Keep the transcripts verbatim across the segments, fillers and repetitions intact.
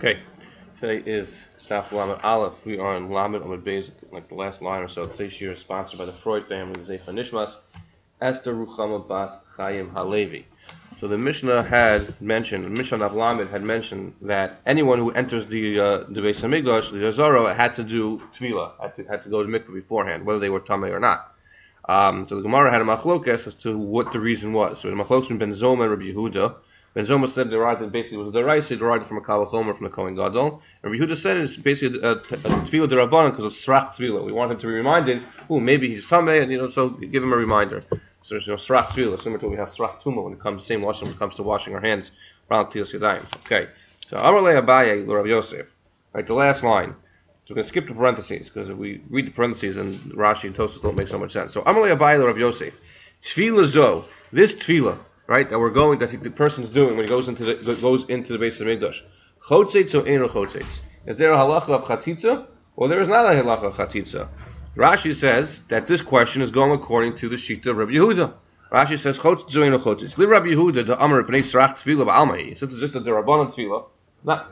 Okay, today is Saf Lamed Aleph. We are in Lamed Amud Beis, like the last line or so. Today's year is sponsored by the Freud family, Zeicha Nishmas, Esther Ruchama Bas Chaim Halevi. So the Mishnah had mentioned, the Mishnah of Lamed had mentioned that anyone who enters the uh, the Beis Hamikdash, the Zara, had to do Tefillah, had to, had to go to mikveh beforehand, whether they were Tamei or not. Um, so the Gemara had a machlokes as to what the reason was. So the machlokes between Ben Zoma and Rabbi Yehuda. Ben Zoma said derived it basically was the Deraisa, derived from a Kal Chomer from the Kohen Gadol. And Rabbi Yehuda said it's basically a, a, a Tefillah D'Rabbanan because of Srach Tefillah. We want him to be reminded, oh, maybe he's Tamei, and you know, so give him a reminder. So there's you know, Srach Tefillah, similar to what we have Srach Tumah when it comes, same washing when it comes to washing our hands around Tefillah Yadayim. Okay, so Amalei Abaye Rav Yosef. Right, the last line. So we're going to skip the parentheses because if we read the parentheses and Rashi and Tosfos don't make so much sense. So Amalei Abaye Rav Yosef. Tefillah Zo. This Tefillah, right, that we're going, that the person's doing when he goes into the goes into the Beis Hamikdash. Chotzeitz or Eino Chotzeitz? Is there a halacha of chatzitza or there is not a halacha of chatzitza? Rashi says that this question is going according to the Shita of Rabbi Yehuda. Rashi says Chotzeitz or Eino Chotzeitz. Li Rabbi Yehuda the Amar Pnei Srach Tefillah ba'almai. So this is just a D'Rabbanan Tefillah, not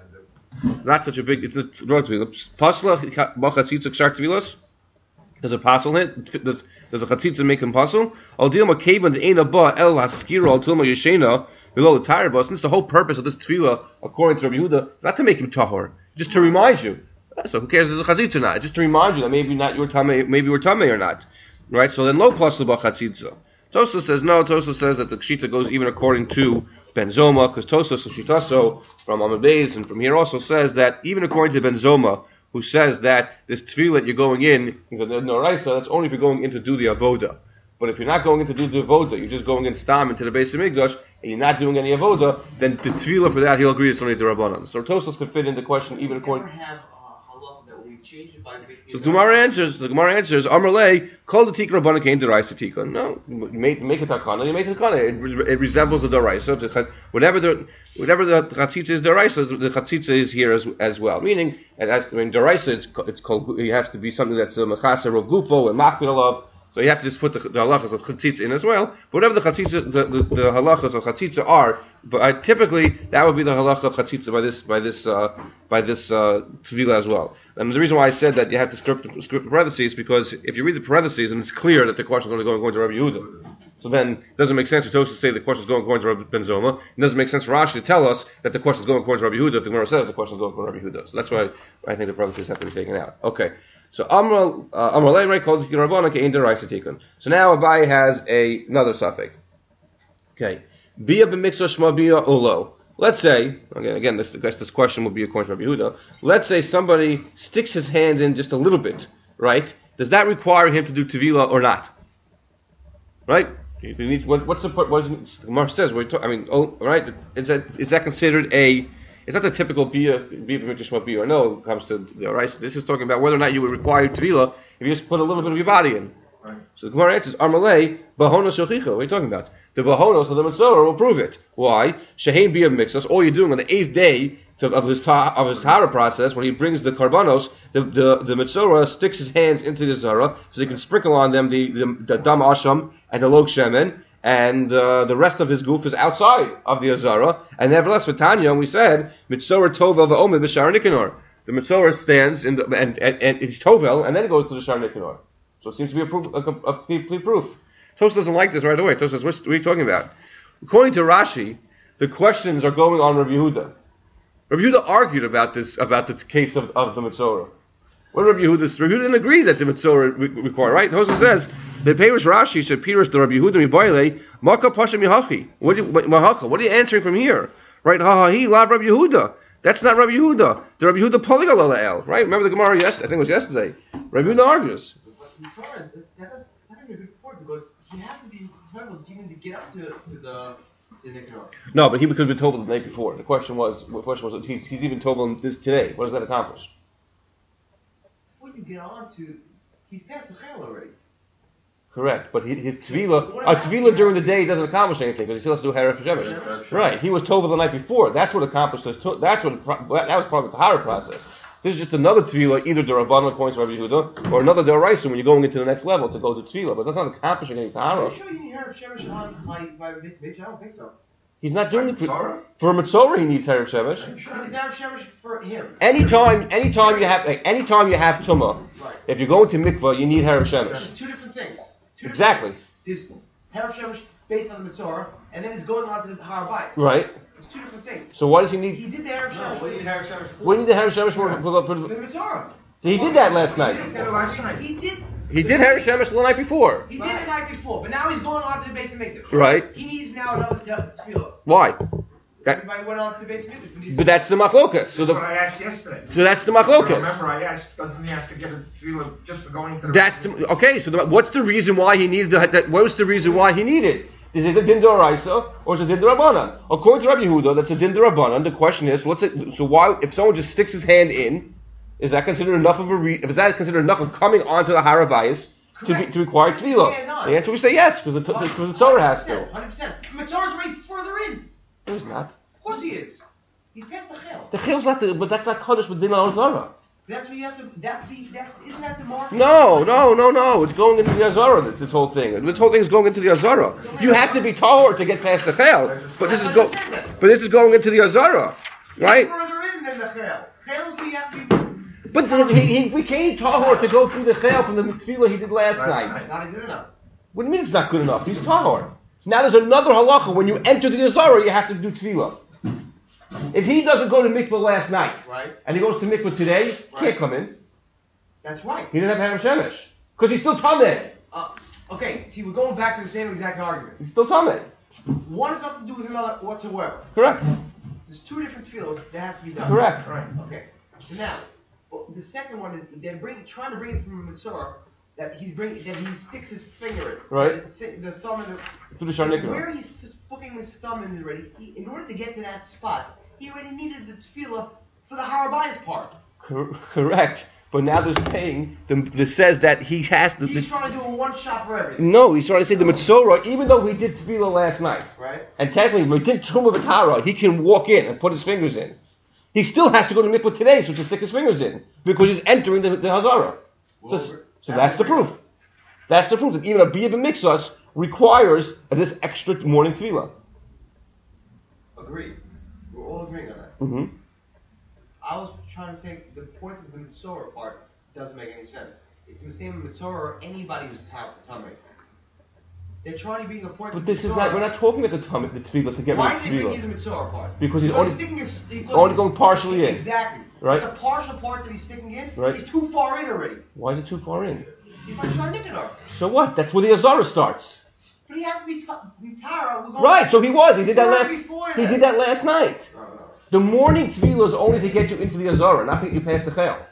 not such a big. It's a drug Tefillah. Pasla b'chatzitza kshar Tefillas. Does a pasul hit? Does does a chatzitza make him pasul? Al dilma kaven de'ena ba el haskira al tilma yeshena below the tire bus. Since the whole purpose of this tefillah, according to Rabbi Yehuda, not to make him tahor, just to remind you. So who cares if there's a chatzitza or not? Just to remind you that maybe not your tamei, maybe you're tamei or not, right? So then lo pasul b'chatzitza. Tosfos says no. Tosfos says that the shita goes even according to Ben Zoma, because Tosfos Shitaso from Amud Beis and from here also says that even according to Ben Zoma, who says that this tefillah that you're going in, the Noraisa, that's only if you're going in to do the avoda. But if you're not going in to do the avoda, you're just going in stam into the Beis Hamikdash, and you're not doing any avoda, then the tefillah for that, he'll agree it's only the Rabbanan. So Tosfos could fit in the question even according to... So the Gemara answers, the Gemara answers, Amarle, call the Tikka Rabbanan came to Deraisa Tikka. No, make, make a takana, you make a takana. It, it resembles the Deraisa. Whatever the whatever the chatzitza is Deraisa, the chatzitza is here as as well. Meaning, it has, I mean, Deraisa, it's it's called, it has to be something that's a mechasa or gufo and makbid alav. So you have to just put the, the halachas of chatzitza in as well. But whatever the chatzitza, the, the, the halachas of chatzitza are, but I, typically that would be the halacha of chatzitza by this by this uh, by this uh, tefillah as well. And the reason why I said that you have to script the, script the parentheses, because if you read the parentheses and it's clear that the question is only going, going to Rabbi Yehuda, so then it doesn't make sense for Tosfos to say the question is going according to Rabbi Ben Zoma. It doesn't make sense for Rashi to tell us that the question is going according to Rabbi Yehuda if the Gemara says the question is going according to Rabbi Yehuda. So that's why I think the parentheses have to be taken out. Okay. So Amr Amrlei Ray called the Rabbanan kein Deraisa Tikun. So now Abai has a, another suffix. Okay. Bia b'mitzvah shma bia ulo. Let's say, again, again, this, I guess this question will be according to Rabbi Yehuda. Let's say somebody sticks his hand in just a little bit, right? Does that require him to do tevilah or not? Right? You need, what, what's the what the Gemara says? What talk, I mean, oh, right? Is that is that considered a? It's not the typical bia bia b'mitzvah bia. No, it comes to the right. This is talking about whether or not you would require tevilah if you just put a little bit of your body in. Right. So the Gemara answers, Armalei bahona shochicha. What are you talking about? The bahonos of the Mitzorah will prove it. Why? Shehein bia mixus. All you're doing on the eighth day to, of his ta, of his Tahara process, when he brings the karbanos, the the, the Mitzorah sticks his hands into the Zara so he can sprinkle on them the the, the dam asham and the log shemen, and uh, the rest of his goof is outside of the Azara. And nevertheless, for Tanya, we said Mitzorah tovel va'omed b'shar nikanor. The Mitzorah stands in the, and, and and he's tovel and then goes to the shar nikanor. So it seems to be a proof, a, a complete proof. Tosfos doesn't like this right away. Tosfos says, what are you talking about? According to Rashi, the questions are going on Rabbi Yehuda. Rabbi Yehuda argued about this, about the case of, of the Mitzorah. What Rabbi Yehuda? Rabbi Yehuda didn't agree that the Mitzorah re- require, right? Tosfos says, the Peirush Rashi should Peirush the Rabbi Yehuda miboile maka pasha mihachi. What are you answering from here? Right? Ha ha he lav Rabbi Yehuda. That's not Rabbi Yehuda. The Rabbi Yehuda poligal alael. Right? Remember the Gemara yesterday? I think it was yesterday. Rabbi Yehuda argues. Mitzorah, that's not a good point because he had to be told even to get up to, to the the Nikanor. No, but he could have been told the night before. The question was, the question was, he's, he's even told this today. What does that accomplish? Before you get on to, he's past the chayil already. Correct, but his, his tevilah, a tevilah during the day doesn't accomplish anything because he still has to do Harif Shemesh. Right, he was told the night before. That's what accomplished this. That's what that was part of the Tahara process. This is just another tevilah, either the Rabbanan according to Rabbi Yehuda, or another Deraisa when you're going into the next level to go to tevilah. But that's not accomplishing any Tahara. Are you sure you need Harif Shemesh on by by Beis Hamikdash? I don't think so. He's not doing it for, Torah? for a Mitzorah. He needs Erev Shemesh. It's Erev Shemesh for him. Anytime, anytime you have, like, anytime you have Tumah, Right. if you're going to mikvah, you need Erev Shemesh. There's two different things. Two different Exactly. Things. There's Erev Shemesh based on the Mitzorah, and then it's going on to the Har Bayis. Right. It's two different things. So why does he He need? did the Erev Shemesh. What do you need Erev Shemesh for? What do you need the Erev Shemesh for? for, for, The for Mitzorah. he did that last He night. did that last night. He did. He did Erev Shemesh the night before. He did it the night before, but now he's going on to the base of Mikdash. Right. He needs now another tefillah. Why? That, Everybody went on to the base of Mikdash. but that's the machlokas. So That's what the I asked yesterday. so that's the You machlokas. remember I asked, doesn't he have to get a tefillah just for going to the... That's the, okay. So the, what's the reason why he needed the, that? What was the reason why he needed? Is it a din d'oraisa or is it a din d'rabbanan? According to Rabbi Yehuda, that's a din d'rabbanan. The question is, what's it? So why, if someone just sticks his hand in, is that considered enough of a? Re, is that considered enough of coming onto the Har Bayis to be, to require tefillah? The answer we say yes, because the, because the Torah has to. one hundred percent. The Mitzorah's already further in. No, he's not. Of course he is. He's past the chel. The chil's not the, but that's not kaddish with din al zara. That's what you have to. That's the. That's isn't that the mark? No, no, no, no. It's going into the Azara, this whole thing. This whole thing is going into the Azara. You have to be tahor to get past the chel. But this is go, but this is going into the Azara, right? Further in than the chel. Chel is where you have to be. But the, he, he became tahor to go through the chel from the tefillah he did last night. It's not good enough. What do you mean it's not good enough? He's tahor. Now there's another halacha. When you enter the Azara, you have to do tefillah. If he doesn't go to mikvah last night, Right. and he goes to mikvah today, he Right. can't come in. That's right. He didn't have Erev Shemesh. Because he's still tameh. Uh, okay. See, we're going back to the same exact argument. He's still tameh. One has nothing to do with another whatsoever. Correct. There's two different fields that have to be done. Correct. Right. Okay. So now, well, the second one is they're bring, trying to bring it from a Mitzorah that he's bringing that he sticks his finger in. Right. The, thi- the thumb in the. Through the Sharnikah. Where he's hooking his thumb in already, he, in order to get to that spot, he already needed the tefillah for the Har Bayis part. Cor- correct. But now they're saying, the, the says that he has to. He's The, trying to do a one shot for everything. no, he's trying to say the Mitzorah, even though he did tefillah last night, Right. and technically, when he did Truma V'Tara, he can walk in and put his fingers in. He still has to go to mikvah today, so to stick his fingers in, because he's entering the, the Hazara. So, Well, so that's the proof. That's the proof that even a Biyah B'Mixas requires this extra morning tefillah. Agreed. We're all agreeing on that. Mm-hmm. I was trying to think the point of the Mitzorah part doesn't make any sense. It's the same Mitzorah or anybody who's Tamei. They're trying to bring a point But of this is Mitzorah. not, we're not talking about the Talmud, the tefillah, to get Why rid did they of bring you tefillah. the Mitzorah part? Because he's Because only- sticking his, because only he's going partially in. Exactly. Right. The partial part that he's sticking in Right. is too far in already. Why is it too far in? He's like Sharnikanor. So what? That's where the Azara starts. But he has to be ta- be Tara. We're going Right, so he was. He did that Before- last. before He that. did that last night. No, no. The morning tefillah is only to get you into the Azara, not to get you past the Chayil.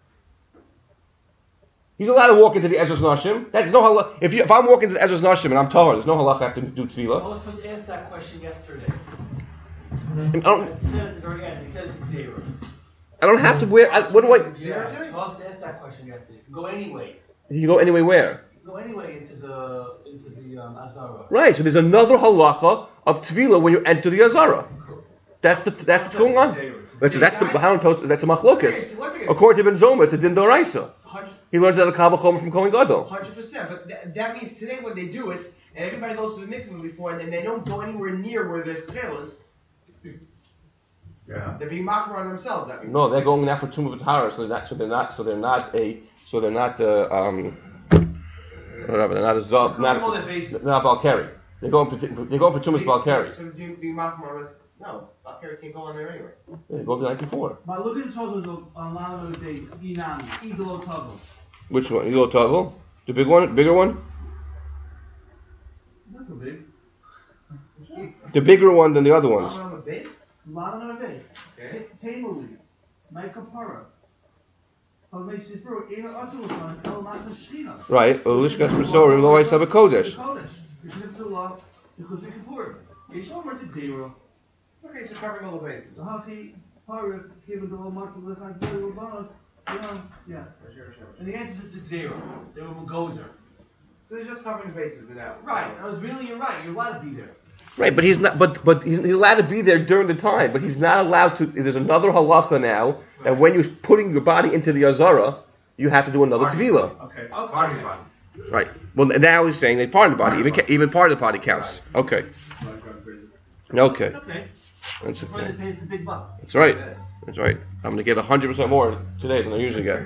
He's allowed to walk into the Ezra's Nashim. That's no halach. If you, if I'm walking to the Ezra's Nashim and I'm tahor, there's no halach I have to do I tefillah. was supposed to ask that question yesterday. And I don't. It said at the very end, it said it's zero. I don't have to wear. I, what do I? Yeah, I was supposed to ask that question yesterday. You can go anyway. You can go anyway where? You can go anyway into the into the um, Azara. Right. So there's another halacha of tefillah when you enter the Azara. That's the that's what's going on. That's that's the how that's a machlokas. According to Ben Zoma, it's a din d'oraisa. He learns that a Kabbalah Chomer from Kohen Gadol. one hundred percent. But th- that means today when they do it, and everybody goes to the mikveh before, and, and they don't go anywhere near where the trail is, Yeah. they're being mocked on themselves. That means. No, they're going now for Tumah V'Tara, so they're not. So they're not. So they're not a. So they're not. Uh, um. Whatever. They're not a zav. Not. All their bases. They're not Balkari. They're going for. They're going for Tumas Balkari. So being, being mocked on us. No, Balkari can't go on there anyway. They go the night before. Maar look at the totals on Lano Day, Inan, Iglo Total. Which one? You go Tavel? The big one? Bigger one? Not so big. The bigger one than the other ones. On the base? Lano Day. Okay. Tamali, Maikapara. Van Mees Sifro, Ena Otulan, El Nata Shina. Right. Olishkas Presorim Lo Eis Haba Kodesh. Kodesh. The Knipsula, the Kuzik Yesh over to zero. Okay, so covering all the bases. The Hafi, Para, given the Lomar to live on Gilly Urbana. Yeah. And the answer is it's zero. They were Gozer. So they're just covering the bases and that. Right. That was really, you're right. You're allowed to be there. Right, but he's not. But but he's, he's allowed to be there during the time. But he's not allowed to. There's another halacha now that when you're putting your body into the azara, you have to do another tefillah. Okay. Okay. Party body. Right. Well, now he's saying that part of the body, even ca- even part of the body counts. Okay. Okay. It's okay. That's That's why they okay. pay us the big bucks. That's right. That's right. I'm going to get one hundred percent more today than I usually get.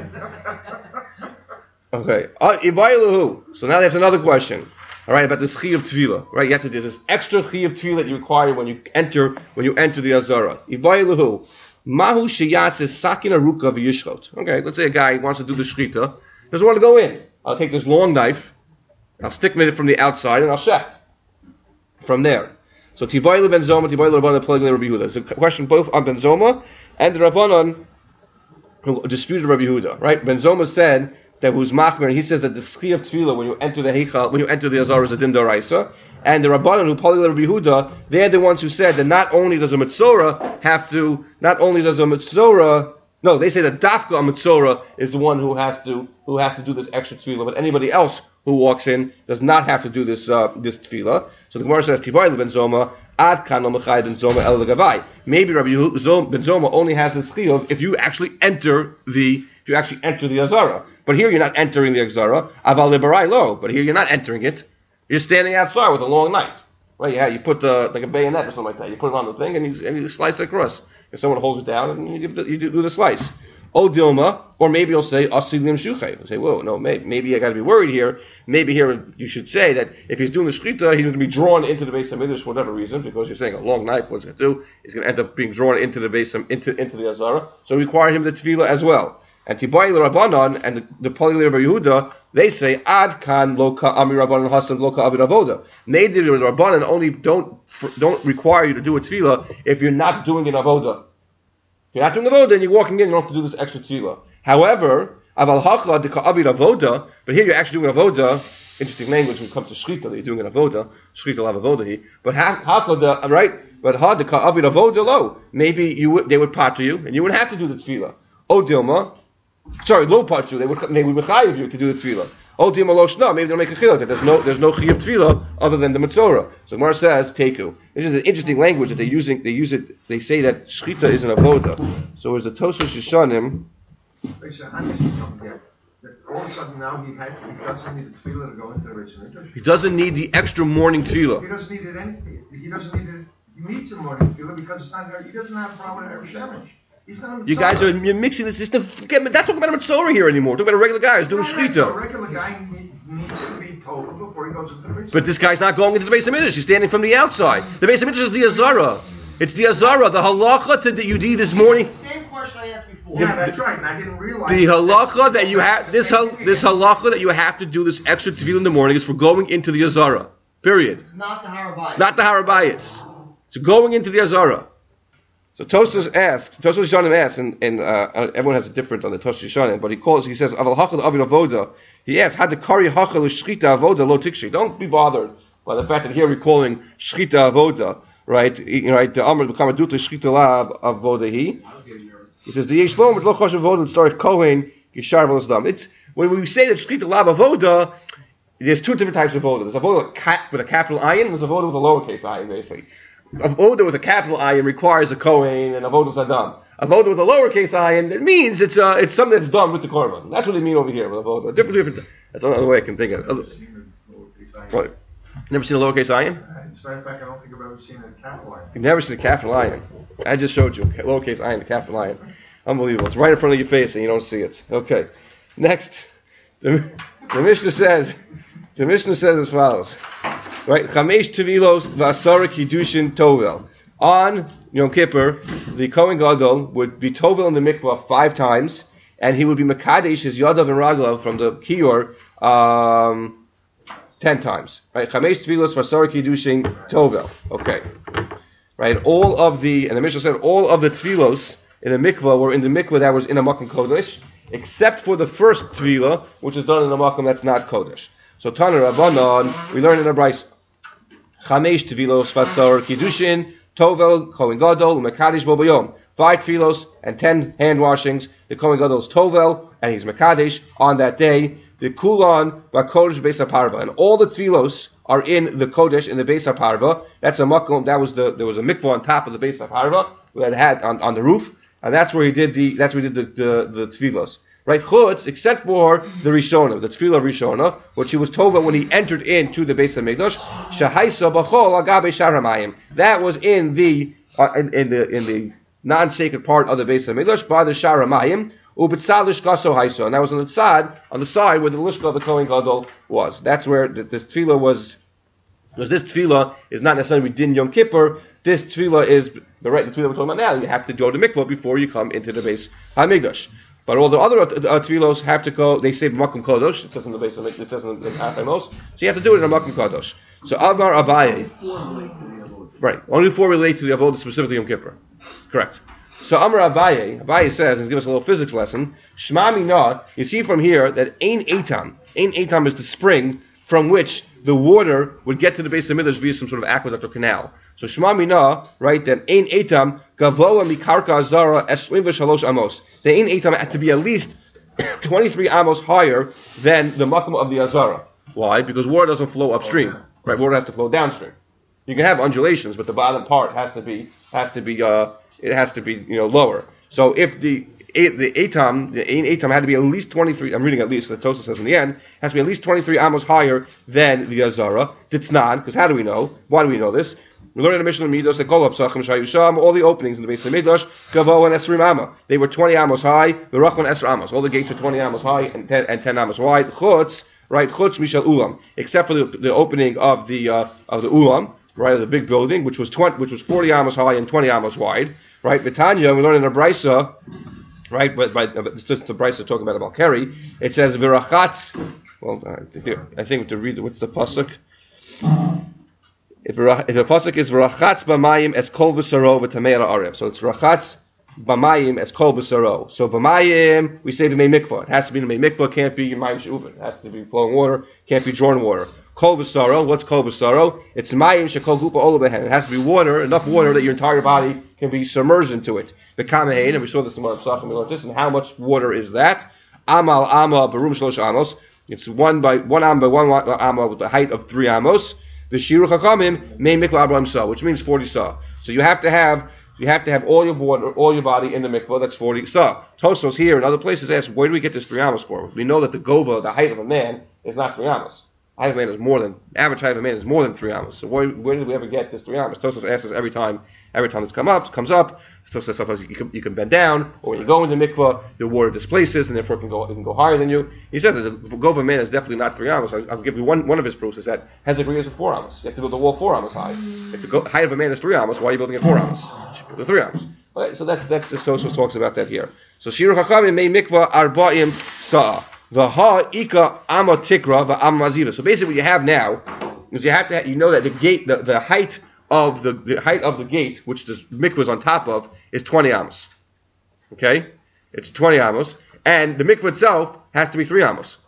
Okay. Uh, Ivaylahu. So now there's another question. All right, about the chi of tefillah. Right, you have to do this extra chi of tefillah that you require when you enter when you enter the azara. Ivaylahu. Mahu sheyase sakin aruka v'yishchot. Okay, let's say a guy wants to do the shchita, doesn't want to go in. I'll take this long knife, I'll stick it from the outside, and I'll shech from there. So Tivayla ben Zoma, Tivayla Rabbanan, Pelegin Rabbi Yehuda. It's a question both on Ben Zoma and the Rabbanan who disputed Rabbi Yehuda. Right? Ben Zoma said that who's machmer, and he says that the chi of tefillah when you enter the heichal, when you enter the azar is a din d'oraisa. And the Rabbanan who Pelegin Rabbi Yehuda, they're the ones who said that not only does a mitzora have to, not only does a mitzora, no, they say that dafka a mitzora is the one who has to who has to do this extra tefillah, but anybody else who walks in does not have to do this uh, this tefillah. So the Gemara says, Tivayla ben Zoma, ad kan lo mechai ben Zoma el legavai. Maybe Rabbi Yehuda ben Zoma only has this chiyuv if you actually enter the if you actually enter the azara. But here you're not entering the azara. Aval liberai lo. But here you're not entering it. You're standing outside with a long knife, right? Yeah, you put uh, like a bayonet or something like that. You put it on the thing and you and you slice it across. If someone holds it down, and you, give the, you do the slice. O Dilma, or maybe you'll say Asilim Shuchay. You'll say, whoa, no, maybe, maybe I got to be worried here. Maybe here you should say that if he's doing the shchita, he's going to be drawn into the Beis Hamikdash for whatever reason, because you're saying a long knife. What's it going to do? He's going to end up being drawn into the Beis into into the Azara. So require him the tefillah as well. And Tibai Rabbanan and the, the Pali Rabbi Yehuda, they say Ad Kan Loka Ami Rabbanan Hasan Loka Avi Avoda. Maybe the Rabbanan only don't don't require you to do a tefillah if you're not doing an avoda. If you're not doing avoda and you're walking in, you don't have to do this extra tefillah. However, Aval Hachla Dika Avi Avoda, but here you're actually doing avoda. Interesting language when it comes to shchita that you're doing an avoda. Shchita will have avoda here, but Hachla right? But Ha Dika Avi Avoda lo. Maybe you would, they would pater you and you wouldn't have to do the tefillah. O Dilma. Sorry, low patchu. They would they would mechayiv you to do the tefillah. Oh, dim aloshna. Maybe they'll make a chiluk that there's no there's no chi of tefillah other than the mitzora. So Gemara says teku. This is an interesting language that they using. They use it. They say that shchita is an avoda. So as the Tosfos Yeshanim. All of a sudden now he, had, he doesn't need the tefillah to go into the Beis. He doesn't need the extra morning tefillah. He doesn't need it anything. He doesn't need it. He needs some morning tefillah because it's not. He doesn't have a problem with Erev Shemesh. You guys are you're mixing this. It's the, forget, that's talking about a mitzora here anymore. We're talking about a regular guy who's doing shchita. So a regular guy needs to be told before he goes into the Beis. But this guy's not going into the Beis Hamikdash. He's standing from the outside. The Beis Hamikdash is the azara. It's the azara. The halacha to, that you did this morning. Same question I asked before. Yeah, that's right. And I didn't realize the halacha that you have this this halacha that you have to do this extra tefillah in the morning is for going into the azara. Period. It's not the Harabayas. It's not the Harabayas. It's going into the azara. So Tosfos asks, Tosfos Yeshanim asks, and, and uh, everyone has a different on the Tosfos Yeshanim, but he calls, he says, Aval hachal avid avoda. He asks, had the kari hachal shchita avoda lo tikshi. Don't be bothered by the fact that here we're calling shchita avoda, right? Right? The amr b'kama duta shchita la avoda he. He says the yeshbom with lo choshev avoda and start kohen yishar v'losdam. It's when we say that shchita la avoda, there's two different types of avoda. There's avoda with, cap, with a capital ayin, and there's avoda with a lowercase ayin, basically. Avoda with a capital ayin requires a kohen and avoda sadam. Avoda with a lowercase ayin, it means it's uh, it's something that's done with the korban. That's what they mean over here with avoda. Different, different. That's another way I can think of it. What? Never seen a lowercase ayin? As a matter of fact, I don't think I've ever seen a capital ayin. You've never seen a capital ayin. I just showed you lowercase ayin, the capital ayin. Unbelievable. It's right in front of your face and you don't see it. Okay. Next, the, the Mishnah says. The Mishnah says as follows. Right, Chamesh Tevilos Vasara Kiddushin Tovel. On Yom Kippur, the Kohen Gadol would be Tovel in the mikvah five times, and he would be Mekadesh his Yadav and Raglav from the Kiyor um, ten times. Right, Chamesh Tevilos Vasara Kiddushin Tovel. Okay. Right, all of the, and the Mishnah said all of the Tevilos in the mikvah were in the mikvah that was in a Makom Kodesh, except for the first Tevilah, which is done in a Makom that's not Kodesh. So Tana Rabbanon, we learn in the Bryce. Chamesh tevilos vasar kiddushin tovel kohen gadol mekadesh bo bayom. Five tevilos and ten hand washings. The kohen gadol is tovel and he's mekadesh on that day. The kulan bakodesh beis haparva, and all the tevilos are in the kodesh in the beis haparva. That's a makom. That was the there was a mikvah on top of the beis haparva that had on, on the roof, and that's where he did the that's where he did the the, the tevilos. right? Chutz, except for the Rishona, the Tefillah Rishona, which he was told about when he entered into the Beis Hamikdash. Shahaisa b'chol agabe shar hamayim. That was in the uh, in, in the in the non-sacred part of the Beis Hamikdash by the shar hamayim. Ubitzad lishkaso haisa, and that was on the side on the side where the lishka of the Kohen Gadol was. That's where the, this Tefillah was. Because this tefillah is not necessarily din Yom Kippur. This tefillah is the right the tefillah we're talking about now. You have to go to mikvah before you come into the Beis Hamikdash. But all the other uh, tefillos have to go. They say Makom Kodosh. It says in the Beis Hamikdash. It says in the Achamos. So you have to do it in a Makom Kodosh. So Amar Abaye. Right. Only four relate to the avodah, specifically Yom Kippur. Correct. So Amar Abaye. Abaye says, and give us a little physics lesson. Shema Mina. You see from here that Ein Eitam. Ein Eitam is the spring from which the water would get to the Beis Hamikdash via some sort of aqueduct or canal. So Shema Mina, right, that Ein Eitam Gavoa Mikarka Azara Esrim V'Shalosh Amos. The Ein Eitam had to be at least twenty-three amos higher than the Makom of the Azara. Why? Because water doesn't flow upstream. Right, water has to flow downstream. You can have undulations, but the bottom part has to be has to be uh it has to be you know lower. So if the the Eitam, the Ein Eitam had to be at least twenty-three, I'm reading at least, the Tosafos says in the end, has to be at least twenty-three amos higher than the Azara. Ditnan, because how do we know? Why do we know this? We learned in the Mishnah Midos that Kol HaPsachim Shayusham, all the openings in the Beis Hamikdash, Gavo and Esrim Amma. They were twenty amos high, the Rachman Esr amos. All the gates are twenty amos high and ten, and ten amos wide. Chutz, right, Chutz Mishal Ulam, except for the, the opening of the uh, of the Ulam, right, of the big building, which was twenty, which was forty amos high and twenty amos wide. Right, Vitanya, we learned in the Brisa, right, but by it's just the Brisa talking about about Kerry. It says Virachatz. Well, uh, here I think to read what's the pasuk. If, if the pasuk is Virachatz b'mayim es kol b'saro v'tameira arev, so it's Virachatz b'mayim es kol b'saro. So b'mayim we say b'mei mikvah. It has to be b'mei mikvah. Can't be mayim shuvin. It has to be flowing water. Can't be drawn water. Kol b'saro. What's kol b'saro? It's mayim shekol gupa ola behen. It has to be water, enough water that your entire body can be submerged into it. The Kamahain, and we saw this in Mar Psachim, we learned this, and how much water is that? Amal Amma Barum Shlosh Amos. It's one by one am by one amma with the height of three amos. The Shiru Chachamim Mei Mikvah Abraham Sa, which means forty sa. So you have to have you have to have all your water, all your body in the mikvah. That's forty sa. Tosfos here and other places ask, where do we get this three amos for? We know that the gova, the height of a man, is not three amos. The height of a man is more than average height of a man is more than three amos. So where, where did we ever get this three amos? Tosfos asks us every time. Every time it's come up, comes up, so sometimes you can, you can bend down, or when you go into mikvah, the water displaces, and therefore it can go it can go higher than you. He says that the gova man is definitely not three amos. I'll, I'll give you one, one of his proofs is that Hezek is four amos. You have to build a wall four amos high. If the go, height of a man is three amos, why are you building it four amos? You should build it three amos. Okay, so that's that's the Tosfos talks about that here. So Shiru Chachamim Mei Mikvah Arba'im Sa'a the Ha Ika Amma Tikra Va Amma Maziva. So basically, what you have now is you have to have, you know that the gate the, the height of the, the height of the gate, which the mikvah is on top of, is twenty amos. Okay? It's twenty amos. And the mikvah itself has to be three amos.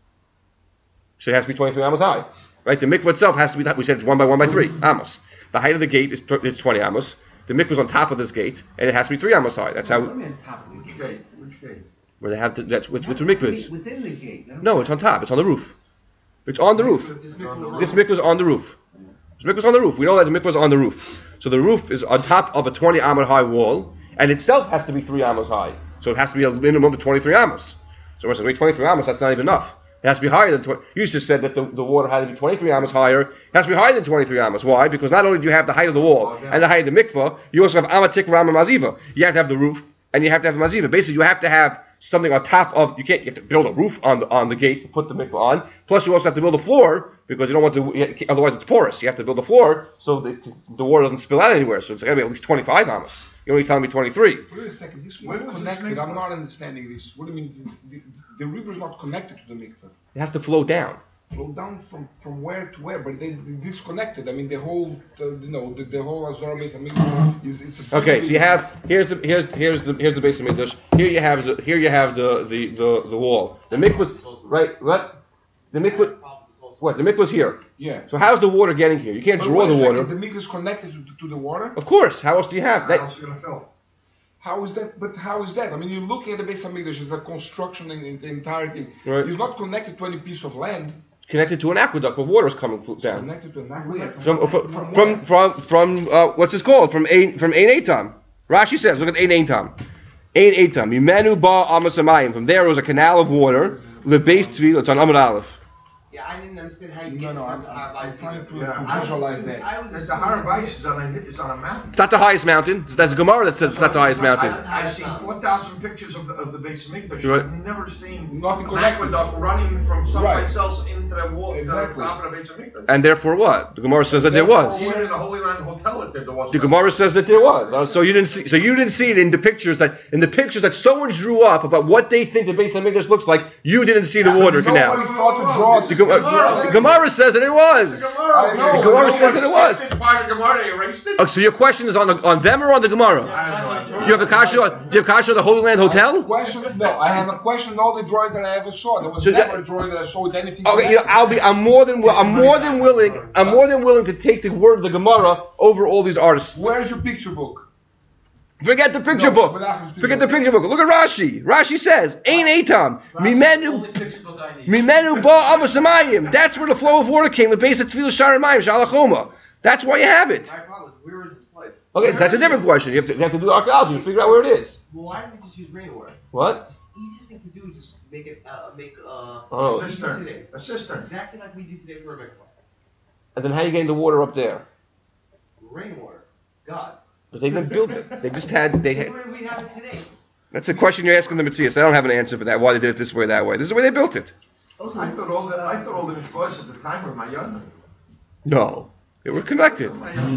So it has to be twenty-three amos high. Right? The mikvah itself has to be, we said it's one by one by three amos. The height of the gate is, is twenty amos. The mikvah is on top of this gate, and it has to be three amos high. That's how... What do you mean on top of the gate? Which gate? Where they have to, that's which, which the mikvah is. Within the gate. No, it's on top. It's on the roof. It's on the roof. This mikvah is on the roof. The mikvah is on the roof. We know that the mikvah is on the roof. So the roof is on top of a twenty amos high wall, and itself has to be three amos high. So it has to be a minimum of twenty-three amos. So when we twenty-three amos, that's not even enough. It has to be higher than twenty. You just said that the, the water had to be twenty-three amos higher. It has to be higher than twenty-three amos. Why? Because not only do you have the height of the wall oh, and the height of the mikvah, you also have amatik rama maziva. You have to have the roof, and you have to have a maziva. Basically, you have to have something on top of, you can't, you have to build a roof on the, on the gate to put the mikvah on. Plus you also have to build a floor, because you don't want to, otherwise it's porous. You have to build a floor so that the water doesn't spill out anywhere. So it's got to be at least twenty-five amos. You're only telling me twenty-three. Wait a second, this one connected, I'm not understanding this. What do you mean, the, the, the river is not connected to the mikvah? It has to flow down. Flow down from, from where to where, but they disconnected. I mean, the whole, uh, you know, the, the whole Azor Beis Hamikdash is, is a okay. So you have here's the here's here's the here's the Beis Hamikdash. Here you have the here you have the the the, the wall. The mikvah, right? What? The mikvah. What? The mikvah's here. Yeah. So how's the water getting here? You can't but draw the water. Second, the mikvah is connected to, to the water. Of course. How else do you have that? How else are you gonna fill? How is that? But how is that? I mean, you're looking at the Beis Hamikdash, it's a construction in the entire thing. Right. It's not connected to any piece of land. Connected to an aqueduct where water is coming down. Connected to an aqueduct. From from from, from, from, from uh, what's this called? From Ein from Ein Eitam. Rashi says, look at Ein Eitam. Ein Eitam. Mimenu ba amas hamayim. From there was a canal of water. Lebeis Tvil. It's on Amud Aleph. Yeah, I didn't understand how you No, get no, in I'm, front of I'm, Har I'm Bayis trying either. to, Yeah. to I was visualize assuming- that. I was The Har Bayis is on a, is on a mountain. It's not the highest mountain. That's the Gemara that says it's not the highest mountain. I, I've seen four thousand pictures of the, of the Beis Hamikdash. You're right. I've never seen Nothing an connected. aqueduct running from someplace Right. else into the wall, Exactly. the top of the Beis Hamikdash. And therefore what? The Gemara says that there was. Even in the Holy Land Hotel, it there was. The Gemara says that there was. Uh, So you didn't see. So you didn't see it in the pictures that in the pictures that someone drew up about what they think the Beis Hamikdash looks like. You didn't see the water Nobody canal. thought to draw The, Gem- uh, the Gemara says that it was. Gemara, know, The Gemara says that it was. It's part of Gemara, they erased it. Oh, so your question is on the, on them or on the Gemara? I have no idea. You have a kasha. Do you have kasha on the Holy Land Hotel? Question? No, I have a question on all the drawings that I ever saw. There was So never that- a drawing that I saw with anything. Okay, you know, I'll be. I'm more than. wi- I'm more than willing. I'm more than willing to take the word of the Gemara over all these artists. Where's your picture book? Forget the picture No, book. Menachem's picture Forget the book. picture book. Look at Rashi. Rashi says, "Ein Eitam mimenu Only picture book I need. mimenu ba amos hamayim." That's where the flow of water came. The base of Tefillah Sharim Mayim Shalachoma. That's why you have it. My problem is, where is this place? Okay, that's a different question. You have to, you have to do archaeology to figure out where it is. Well, why didn't they just use rainwater? What? The easiest thing to do is just make it, uh, make, uh, Oh. A we do cistern. today. A cistern. Exactly like we do today for a mikvah. And then how are you getting the water up there? Rainwater. God. But they didn't build it. They just had. They Same had. way we have it today. That's a question you're asking the Matthias. I don't have an answer for that. Why they did it this way, or that way? This is the way they built it. Also, I thought all the I thought all the mikvahs at the time were Mayan. No, they were connected.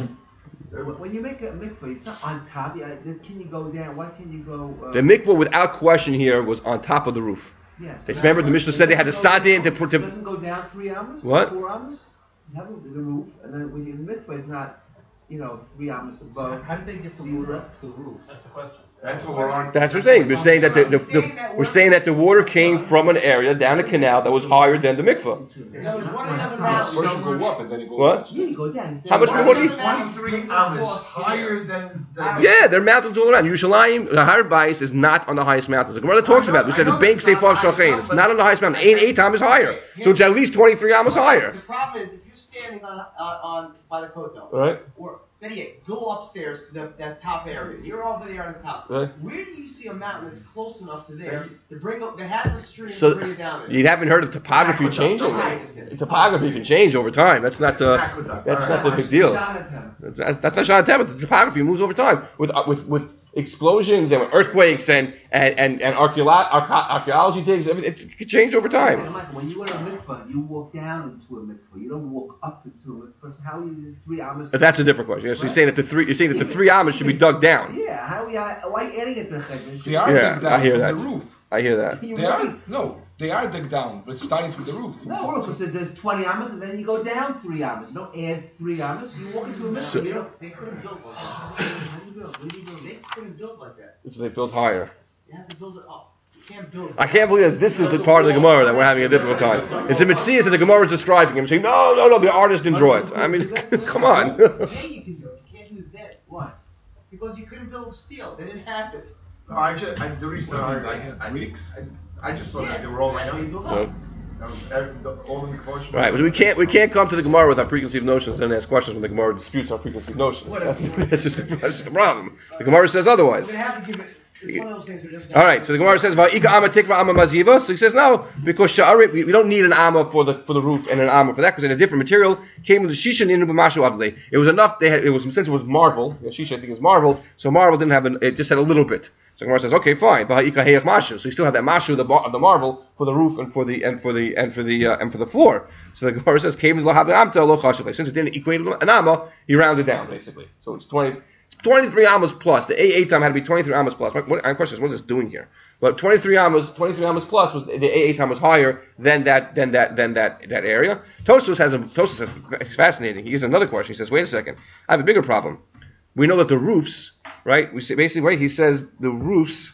When you make a mikvah, it's not on top. Yeah, just- can you go down? Why can you go? Uh, The mikvah, without question, here was on top of the roof. yes. They remember the Mishnah said they had to sod in to put It the. doesn't go down three amos. What? Four amos. You have the roof, and then when you mikvah, it's not, you know, three amos above. How did they get the water up to the roof? That's the question. That's what we're on. That's what we're saying. We're saying that the, the, the we're saying that the water came from an area down a canal that was higher than the mikvah. There was one of them First you mountains. go up and then you go What? up. Yeah, you go down. How much more do you? twenty-three amas higher than the. Yeah, there are mountains all around. Yerushalayim, the Har Bayis is not on the highest mountains. The Gemara talks about it. We said the bank Seif of Shachin. It's not on the highest mountain. Ein Eitam is higher, so it's at least twenty-three amos higher. The problem is, if you're standing on, uh, on by the kotel, Right? or better yet, go upstairs to the, that top area. You're over there on the top. Right. Where do you see a mountain that's close enough to there to bring up, that has a stream So to bring it down there? you haven't heard of topography changing. Topography can change over time. That's not the that's not the big deal. That- That's not Shana Teva, but the topography moves over time with uh, with with explosions and with earthquakes and and and, and archeolo- arche- archaeology digs. I mean, it, it can change over time. Michael, when you go to a mikvah, you walk down into a mikvah. You don't walk up into a mikvah. So how are you three amos? But that's a different question. So you're saying that the three you're saying that the three amas should be dug down. Yeah, how are you? Why are you adding it to the chedron? They are Yeah, dug I down hear from that. the roof. I hear that. You They are right. no, they are dug down, but it's starting from the roof. No, look, so there's twenty amos, and then you go down three amos. You don't add three amos. You walk into a mikvah. So- you don't. They couldn't build like that. How do you build? Where do you build? They couldn't build like that. So they built higher. You have to build it up. You can't build. I can't believe that this is the part of the Gemara that we're having a difficult time. It's a Metzias that the Gemara is describing him, saying, no, no, no, the artist didn't draw it. I mean, come on. Today you can do it. You can't do it then. Why? Because you couldn't build steel. They didn't have it. No, I just I, the reason I, I, I, I, I just thought that they were all That's how you Mayan. build So- up. Um, every- the- All the mikvahs. Right, but we can't we can't come to the Gemara with our preconceived notions and ask questions when the Gemara disputes our preconceived notions. That's, that's, just, that's just the problem. The Gemara says otherwise. We're gonna have to give it. It's one of those things where just. All right, so the Gemara says, "Va'ika ama tikva ama maziva." So he says, no, because sha'ari, we, we don't need an ama for the for the roof and an ama for that, because in a different material came with the shisha in b'mashu avle. It was enough. They had, it was since it was marble. You know, shisha I think is marble, so marble didn't have an, it just had a little bit. So the Gemara says, okay, fine. Va'ika heyach mashu. So you still have that mashu the of the marble for the roof and for the and for the and for the uh, and for the floor. So the Gemara says, came lo amta lo chashavle. Since it didn't equate an ama, he rounded down basically. So it's twenty. twenty-three amas plus. The A eight time had to be twenty-three amas plus. My, what, my question is, what is this doing here? But twenty-three amas, twenty-three amas plus was the A eight time was higher than that, than that, than that, that area. Tosfos has a Tosfos says it's fascinating. He gives another question. He says, wait a second, I have a bigger problem. We know that the roofs, right? We say basically, right? He says the roofs.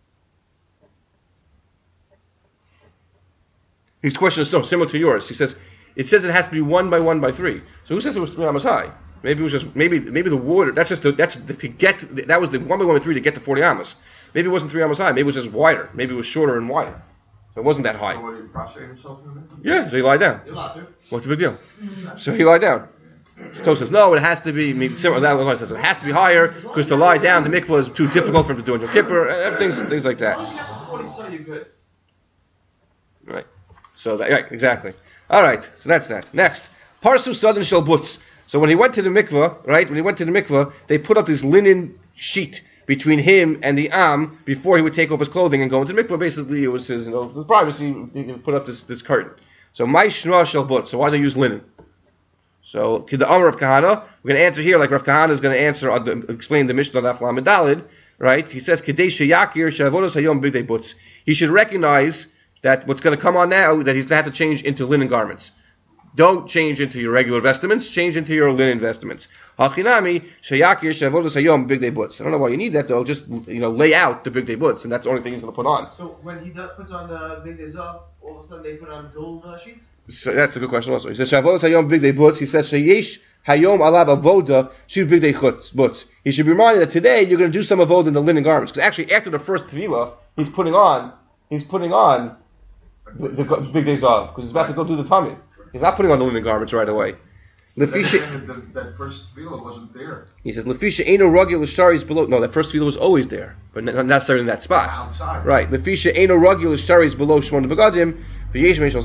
His question is so similar to yours. He says it says it has to be one by one by three. So who says it was three amas high? Maybe it was just maybe maybe the water. That's just the, that's the, to get that was the one by one by three to get to forty amas. Maybe it wasn't three amas high. Maybe it was just wider. Maybe it was shorter and wider. So it wasn't that high. So what, did he prostrate himself in the middle? Yeah. So he lied down. You're allowed to. What's the big deal? So he lied down. Tosfos says no, it has to be. I mean, similar. That one says it has to be higher because to lie down the mikvah is too difficult for him to do on Yom Kippur. uh, Things, things like that. You're good. Right. So that, right, exactly. All right. So that's that. Next, Parsu Sudden Shel Butz. So when he went to the mikvah, right? When he went to the mikvah, they put up this linen sheet between him and the Am before he would take off his clothing and go into the mikvah. Basically, it was his, you know, his privacy. He put up this, this curtain. So my Shna Shel Butz. So why do they use linen? So the Amar of Kahana, we're going to answer here like Rav Kahana is going to answer, uh, the, explain the Mishnah of Aflam Dalid, right? He says, Kedei Sheyakir Shavodos Hayom Bigdei Butz. He should recognize that what's going to come on now, that he's going to have to change into linen garments. Don't change into your regular vestments, change into your linen vestments. Hachinami Sheyakir Shavodos Hayom Bigdei Butz. I don't know why you need that though, just, you know, lay out the Bigdei Butz, and that's the only thing he's going to put on. So when he does, puts on the big days off, all of a sudden they put on gold uh, sheets? So that's a good question also. He says, Shavodos Hayom Bigdei Butz. He says, Sheyesh Hayom Alav Avoda Shiv Bigdei Butz. He should be reminded that today you're going to do some avoda in the linen garments. Because actually, after the first tefillah, he's putting on, he's putting on the, the, the big days off because he's about to go do the tummy. He's not putting on the linen garments right away. Lefisha, that, that first tefillah wasn't there. he says, Lefisha Eino Ragil L'Sharis below. No, that first tefillah was always there, but not necessarily in that spot. Outside. Right. Lefisha Eino Ragil L'Sharis below Shmona Begadim. For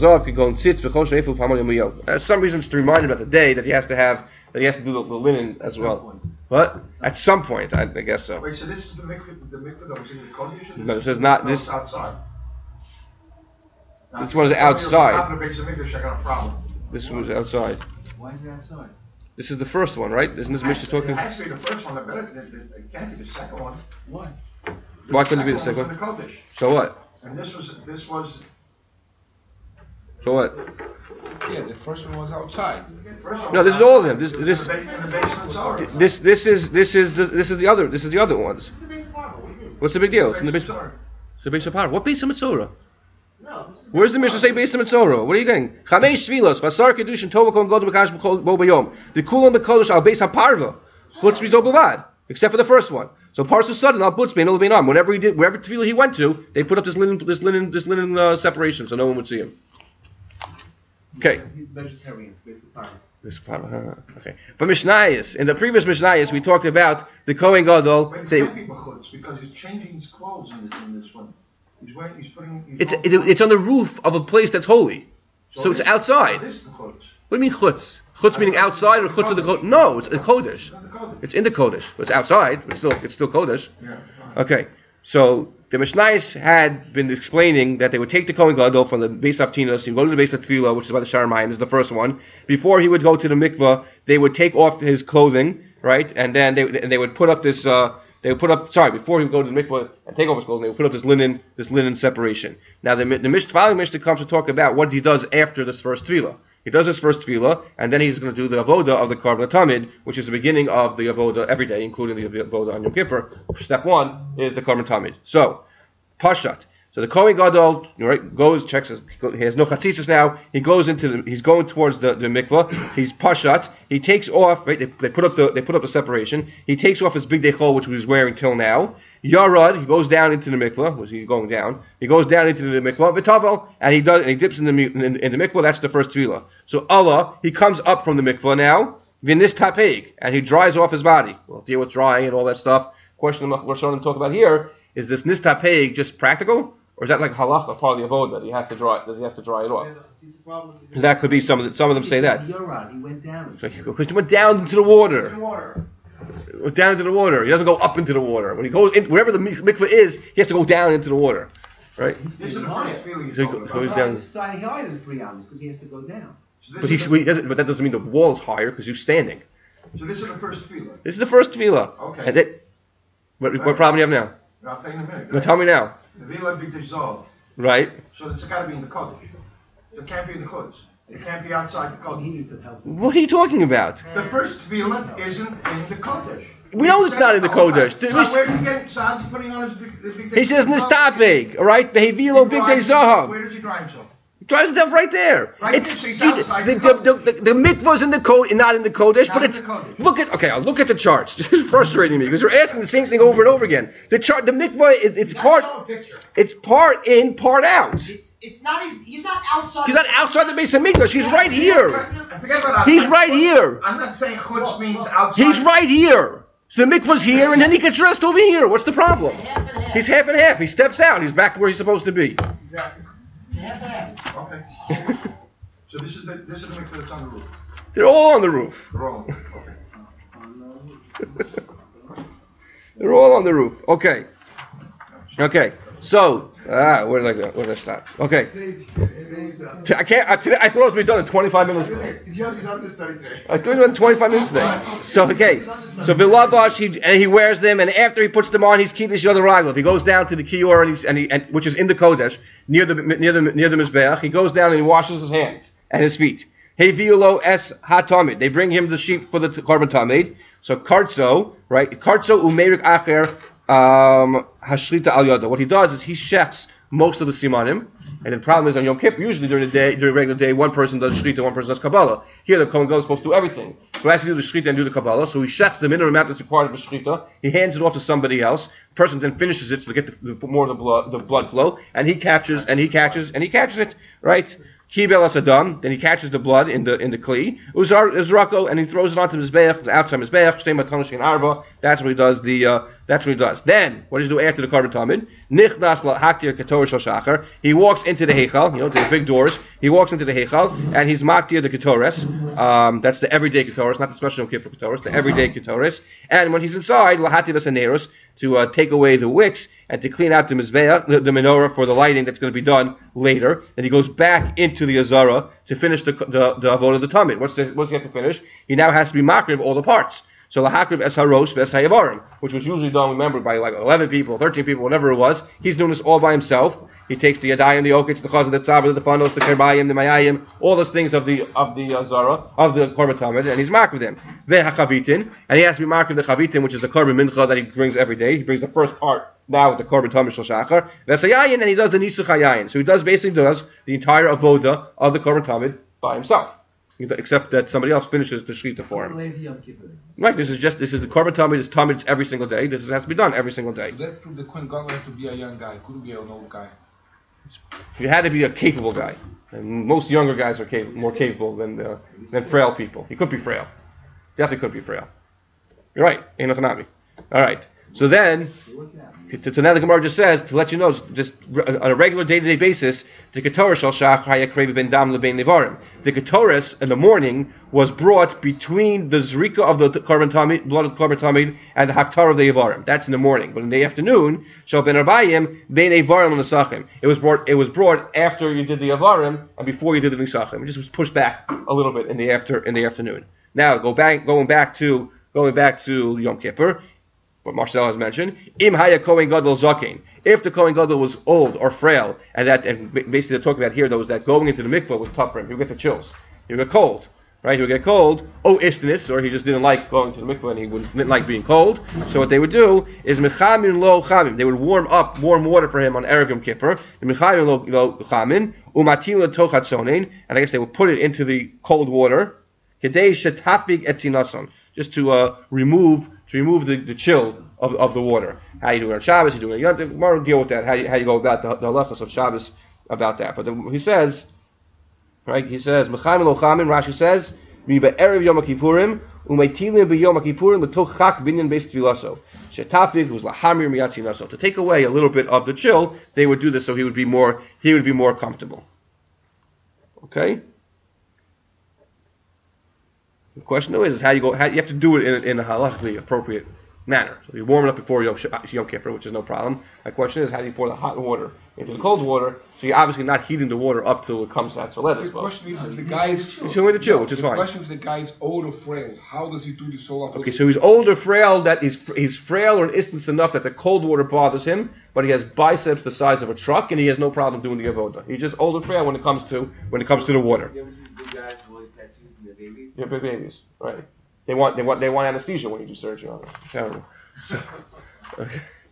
some reason, it's to remind him at the day that he has to have, that he has to do the, the linen as well. What? At some point, I, I guess so. Wait, so this is the mikveh, the mikveh that was in the Kodesh? No, this is not this. Outside. This one is outside. After the base of mikveh, I got a problem. This one was outside. Why is it outside? This is the first one, right? Isn't this Mishnah talking? It has to be the first one. I bet it, it, it, it can't be the second one. Why? Why couldn't it be the second one? one? Was in the Kodesh. So what? And this was this was. So what? Yeah, the first one was outside. First one No, this is all of them. This this in the, ba- in the basement cellar. this this is this is the, this is the other this is the other ones. What's the big deal? It's in the base. cellar. It's the base of power. What base of Mitzorah? No, this is Where's the Mishnah say base of Mitzorah? What are you getting? Chamesh Shvilos, Vasar Kedushin, Tovakon God Bekash Bo Bayom. The Kulam Bekodesh al base Haparva. Chutz Mizo Bavad. Except for the first one. So Parsa Sudden al Butz Bein Ol Bein Am. Whenever he did, wherever tefillah he went to, they put up this linen this linen this linen uh, separation so no one would see him. Okay. He's vegetarian, basically. This part, uh, okay. But Mishnayos, in the previous Mishnayos, we talked about the Kohen Gadol. But it's They, not people chutz because he's changing his clothes in this, in this one. He's wearing, he's putting. He's it's it, it's on the roof of a place that's holy, so it's this- outside. So this is the chutz. What do you mean chutz? Chutz meaning outside or chutz of the kodesh? No, it's a kodesh. It's not the Kodesh. It's in the kodesh. It's outside, but still it's still kodesh. Yeah. Okay, so the Mishnayos had been explaining that they would take the Kohen Gadol from the Beis Haftinos, he would go to the Beis Tefillah, which is by the Shar Mayim, is the first one. Before he would go to the mikvah, they would take off his clothing, right, and then they and they would put up this. Uh, they would put up. Sorry, before he would go to the mikvah and take off his clothing, they would put up this linen, this linen separation. Now the the Mishnah, following Mishnah comes to talk about what he does after this first tefillah. He does his first tefillah, and then he's going to do the avoda of the Karban Tamid, which is the beginning of the avoda every day, including the avoda on Yom Kippur. Step one is the Karban Tamid. So, Pashat. So the Kohen Gadol, right, goes, checks his, he has no chatzitzos now. He goes into the, he's going towards the, the mikvah. He's Pashat. He takes off, right, they, they put up the, they put up the separation. He takes off his big dechol, which he was wearing till now. Yarad, he goes down into the mikvah. Was he going down? He goes down into the mikvah. V'tavel, and he does, and he dips in the in, in the mikvah. That's the first tefillah. So Allah, he comes up from the mikvah now. V'nis tapeg, and he dries off his body. We'll deal with drying and all that stuff. Question we're starting to talk about here is this nis tapeg just practical, or is that like halacha part of the avodah? You have to dry. Does he have to dry it off? That could be some of the, some of them say that. Yorad, he went down. Because he went down into the water. in water. Down into the water. He doesn't go up into the water. When he goes in, wherever the mikveh is, he has to go down into the water, right? This is the first feeling So you're he talking goes about. down. He's deciding higher than three hours because he has to go down. So this But, he, is he the- doesn't, but that doesn't mean the wall is higher because you're standing. So this is the first feeling. This is the first tefillah. Okay. And that, what, what problem do you have now? I'll tell you in a minute. No, tell me now. The Vila Big Dissolve. Right? So it's got to be in the Kodesh. It can't be in the Kodesh. It can't be outside the He Kodesh. needs some help. What are you talking about? The first Vila isn't in the Kodesh. We know it's not in the Kodesh. So where's he getting? So how's he putting on his big, his big He says Dissolve? nistapeg, all right? Behevilo big day He dries- zahav. Where does he dry himself? dries himself right there. Right it's there, so he's he- outside the, the the, the, the, the mikvah's in the code, not in the kodesh, Not but in it's the Kodesh. look at okay. I'll look at the charts. This is frustrating me because we're asking the same thing over and over again. The chart, the mikvah, it, it's part. Show a picture. It's part in, part out. It's it's not he's, he's not outside. He's not outside the base of mikvah. He's right here. Forget about He's outside. right here. I'm not saying chutz means outside. He's right here. So the mikvah's here, and then he gets dressed over here. What's the problem? Half and half. He's half and half. He steps out. He's back where he's supposed to be. Exactly. Half and half. Okay. So this is the this is the mikvah that's on the roof. They're all on the roof. Wrong. Okay. They're all on the roof. Okay. Okay. So, ah, where did I go? Where did I stop? Okay. T- I can't. I, today, I thought it was be done in twenty-five minutes today. It's Yossi's understudy today. I thought it was in twenty-five minutes today. So okay. So Vilavash, he and he wears them, and after he puts them on, he's keeping the other raglav. He goes down to the kior, and he's and he and, which is in the kodesh near the near the near the mizbeach. He goes down and he washes his hands and his feet. Hey violo es hatamid. They bring him the sheep for the t- korban tamid. So kartzo, right? Kartzo umerik acher um, hashlita al yada. What he does is he chefs most of the simanim, and the problem is on Yom Kippur, usually during the day, during a regular day, one person does shrita, one person does kabbalah. Here the Kohen Gadol is supposed to do everything. So he has to do the shrita and do the kabbalah. So he chefs the minimum amount that's required of the shrita. He hands it off to somebody else. The person then finishes it to get the, the more of the blood, the blood flow, and he catches and he catches and he catches it, right? Kibel asadam, then he catches the blood in the in the kli. Uzar izrako, and he throws it onto the mizbeach, outside mizbeach. Shtei matanosh in arba. That's what he does. The uh, that's what he does. Then what does he do after the korban tamid? Nichnas la hakir ketor shel shachar. He walks into the heichal, you know, to the big doors. He walks into the heichal, and he's maktir the ketores. Um, that's the everyday ketores, not the special Yom Kippur ketores, the everyday ketores. And when he's inside, lahati vasaneros, to uh, take away the wicks and to clean out the mizbeach, the, the menorah for the lighting that's going to be done later. Then he goes back into the azara to finish the the, the avodah of the tamid. What's the what's he have to finish? He now has to be makriv of all the parts. So lahakriv es harosh ves hayavarim, which was usually done, remember, by like eleven people, thirteen people, whatever it was. He's doing this all by himself. He takes the yadayim, the okitz, the chazan, the tzabah, the panos, the kerbayim, the mayayim, all those things of the of the azara, of the korban tamid, and he's marked with them. Ve'hachavitin, and he has to be marked with the chavitin, which is the korban mincha that he brings every day. He brings the first part now with the korban tamid shel shachar. Ve'sayayin, and he does the nisuch hayayin. So he does basically does the entire avoda of the korban tamid by himself, except that somebody else finishes the shechita for him. Right. This is just this is the korban tamid. Is tamid every single day. This has to be done every single day. Let's prove the Kohen Gadol had to be a young guy. Couldn't be an old guy. You had to be a capable guy, and most younger guys are cap- more capable than uh, than frail people. He could be frail, definitely could be frail. You're right, Enoch. All right. So then, to, to now the Gemara just says to let you know, just on a regular day-to-day basis, the Ketorah shall shach hayakrev ben dam lebein nevarim. The Ketorah in the morning was brought between the zrika of the korban tamid, blood of the korban tamid, and the haktar of the nevarim. That's in the morning. But in the afternoon, shall ben arbayim ben nevarim l'nesachim. It was brought. It was brought after you did the avarim and before you did the nesachim. It just was pushed back a little bit in the after in the afternoon. Now go back, going back to going back to Yom Kippur. What Marcel has mentioned, im haya kohen gadol zaken. If the kohen gadol was old or frail, and that, and basically they're talking about here, though, is that going into the mikvah was tough for him. He would get the chills. He would get cold, right? He would get cold. Oh, istinus, or he just didn't like going to the mikvah, and he would, didn't like being cold. So what they would do is mechamin lo chamim. They would warm up warm water for him on erev Yom Kippur. The mechamin lo lo chamin umatila tochat sonein, and I guess they would put it into the cold water. Kedei shetapig etzinason, just to uh, remove. To remove the, the chill of, of the water. How you doing on Shabbos? You doing? You have to deal with that. How you, how you go about the, the halachas of Shabbos about that. But the, he says, right? He says, "Mechayim lo chamin." Rashi says, "Miba erev Yom Kippurim umeitilim b'Yom Kippurim b'toch chak binyan beis tfilaso." Shetafig was lahamir miyatzinaso. To take away a little bit of the chill, they would do this so he would be more he would be more comfortable. Okay. The question though is how you go. How, you have to do it in, in a halachically appropriate manner. So you warm it up before Yom, Yom Kippur, which is no problem. My question is, how do you pour the hot water into the cold water? So you're obviously not heating the water up till it comes out. So let us. The question is, if the guy's he's doing the chill, which is the fine. The question is, the guy's old or frail. How does he do this so often? Okay, so he's old or frail. That he's he's frail or an instance enough that the cold water bothers him, but he has biceps the size of a truck, and he has no problem doing the avoda. He's just old or frail when it comes to when it comes to the water. You ever see big guys with voice tattoos and their babies? Yeah, big babies, right? They want they want they want anesthesia when you do surgery on them. Terrible. So, okay.